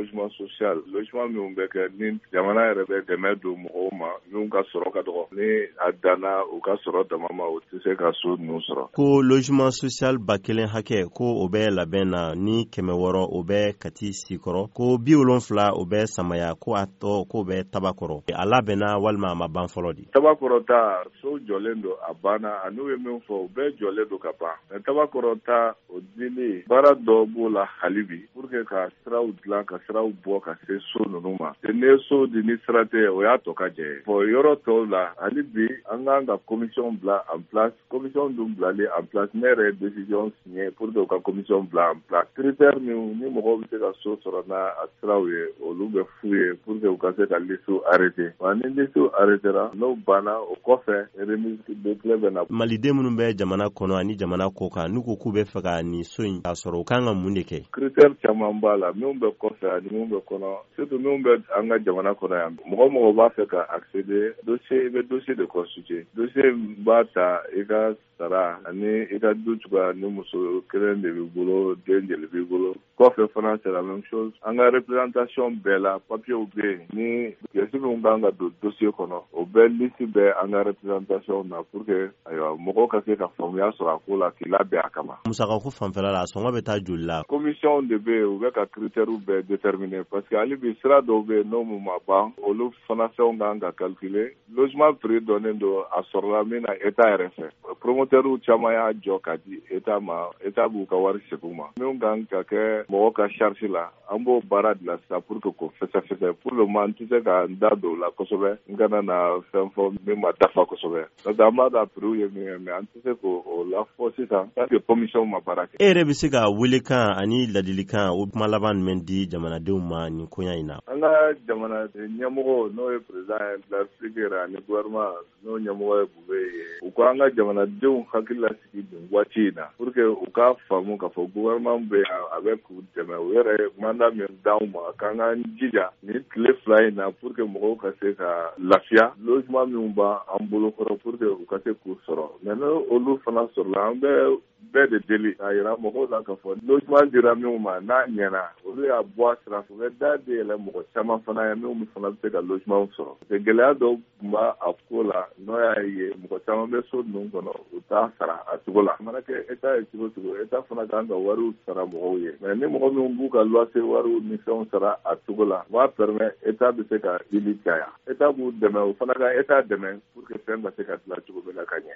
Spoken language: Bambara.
logement social logement minnu bɛ kɛ ni jamana yɛrɛ bɛ dɛmɛ don mɔgɔw ma minnu ka sɔrɔ ka dɔgɔ ni a danna u ka sɔrɔ dama ma o tɛ se ka so ninnu sɔrɔ. Ko logement social 1000 hakɛ ko o bɛ labɛn na ni 600 o bɛ Kati Sikɔrɔ ko 70 o bɛ Samaya ko a tɔ ko bɛ Tabakɔrɔ a labɛnna walima a ma ban fɔlɔ de. Tabakɔrɔ ta so jɔlen don a banna a n'u ye min fɔ o bɛɛ jɔlen don ka ban mais Tabakɔrɔ ta o dili baara dɔ b'o la hali bi pour que ka siraw dilan ka siraw bɔ ka se so ninnu ma ne ye so di ni sira tɛ o y'a tɔ ka jɛ bon yɔrɔ tɔw la hali bi an kan ka commission bila en place commission dun bilalen en place ne yɛrɛ ye décision signé pour que u ka commission bila en place critère min ni mɔgɔw bɛ se ka so sɔrɔ n'a siraw ye olu bɛ f'u ye pour que u ka se ka liste arrêter wa ni liste arrêtera n'o banna o kɔfɛ remise de clé bɛ na. Maliden minnu bɛ jamana kɔnɔ ani jamana kɔ kan n'u ko k'u bɛ fɛ ka nin so in k'a sɔrɔ u kan ka mun de kɛ. Critère caman b'a la minnu bɛ kɔfɛ ani minnu bɛ kɔnɔ surtout minnu bɛ an ka jamana kɔnɔ yan mɔgɔ b'a fɛ ka accéder dossier i bɛ dossier de constituer dossier b'a ta i ka sara ani i ka du cogoya ni muso kelen de b'i bolo den jeli b'i bolo kɔfɛ fana c'est la même chose an ka représentation bɛɛ la papiyew bɛ yen ni pièces minnu kan ka don dossier kɔnɔ o bɛɛ liste bɛ an ka représentation na pour que ayiwa mɔgɔw ka se ka faamuya sɔrɔ a ko la k'i labɛn a kama. Musakako fanfɛla la sɔngɔ bɛ taa joli la. Commission de bɛ yen u bɛ ka critères bɛɛ déterminer parce que hali bi sira dɔw bɛ yen n'o mun ma ban olu fana fɛnw kan ka calculer logement prix dɔnnen don a sɔrɔla min na état yɛrɛ fɛ promoteurs caman y'a jɔ ka di état ma état b'u ka wari segin u ma min kan ka kɛ mɔgɔ ka charge la an b'o baara de la sisan pour que k'o fɛsɛfɛsɛ pour le moment n tɛ se ka n da don o la kosɛbɛ n kana na fɛn fɔ min ma dafa kosɛbɛ parce que an b'a dɔn prix ye min ye mais an tɛ se k'o lafɔ sisan parce que commission ma baara kɛ. E yɛrɛ bɛ se ka welekan ani ladilikan o kuma laban jumɛn di jamanadenw ma nin koɲa in na. An ka jamana ɲɛmɔgɔ n'o ye président de la République ani gouvernement n'o ɲɛmɔgɔ ye Bube ye u ko an ka jamanadenw hakili lasigi nin waati in na pour que u ka faamu k'a fɔ gouvernement bɛ a bɛ k'u dɛmɛ u yɛrɛ mandat min d'anw ma k'an k'an jija nin tile 2 in na pour que mɔgɔw ka se ka lafiya logement minnu b'an bolo kɔrɔ pour que u ka se k'u sɔrɔ mais n'olu fana sɔrɔla an bɛɛ de deli k'a yira mɔgɔw la k'a fɔ logement dira minnu ma n'a ɲɛna olu y'a bɔ a sira fɛ u bɛ da de yɛlɛ mɔgɔ caman fana ye minnu fana bɛ se ka logement sɔrɔ parce que gɛlɛya dɔw tun b'a a ko la n'o y'a ye mɔgɔ caman bɛ so ninnu kɔnɔ u t'a sara a cogo la a mana kɛ état ye cogo cogo état fana kan ka wariw sara mɔgɔw ye mais ni mɔgɔ minnu b'u ka loyer wariw ni fɛnw sara a cogo la o b'a permettre état bɛ se ka dili caya état b'u dɛmɛ o fana ka état dɛmɛ pour que fɛn ka se ka dilan cogo min na ka ɲɛ.